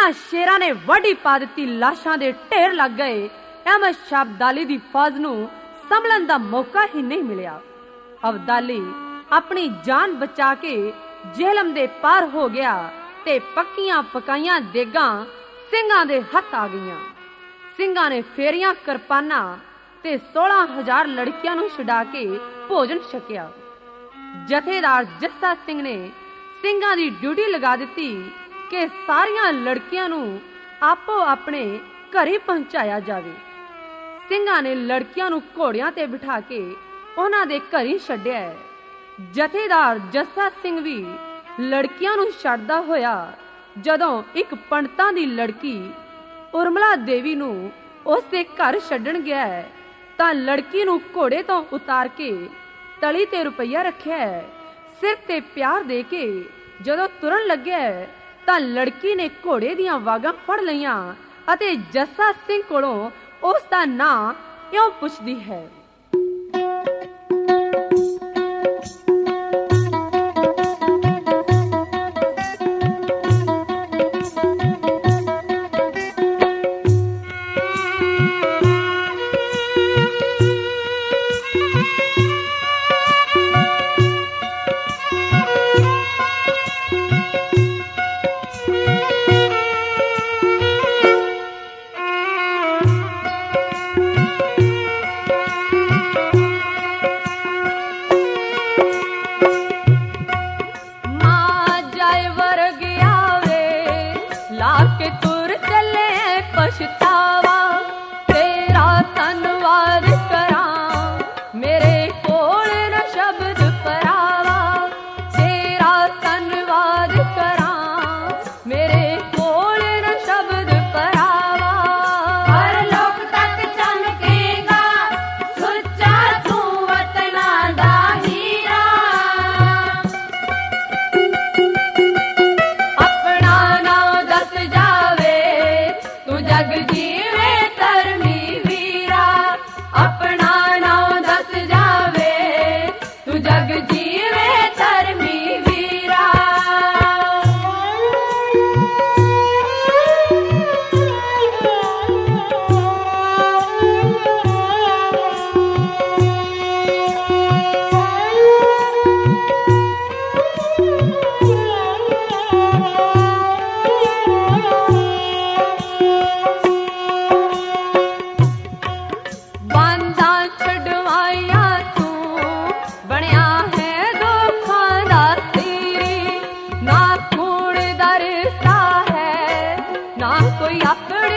जिन्हां शेरां ने वड्डी पा दित्ती लाशां दे ढेर लग गए। अहमद शाह अब्दाली दी फौज नूं संभलन दा मौका ही नहीं मिलिया। अब्दाली अपनी जान बचा के जेहलम दे पार हो गया ते पक्कियां पकाइयां देगां ਸਿੰਘਾਂ दे हथ आ गईयां। ਸਿੰਘਾਂ ने फेरियां करपाना ते 16,000 लड़कियां नूं छुड़ा के भोजन छकिया। जथेदार जस्सा सिंह ने ਸਿੰਘਾਂ दी ड्यूटी लगा दित्ती कि सारियां लड़कियां नूं आपो अपने घर पहुंचाया जावे। ਸਿੰਘਾਂ ने लड़कियां नूं घोड़ियां ते बिठा के उन्हां दे घर ही छड्डिया। जथेदार जस्सा सिंह भी लड़कियां नूं छड्डदा होया जदों एक पंडितां दी लड़की उर्मिला देवी नूं उस दे घर छड्डण गया है तां लड़की नूं घोड़े तो उतार के तली ते रुपया रखिया है। सिर ते प्यार दे के जदों तुरन लग्या तां लड़की ने घोड़े दियां वागां फड़ लईयां अते जस्सा सिंह कोलों उस दा नां इउं पुछदी है। कोई अपने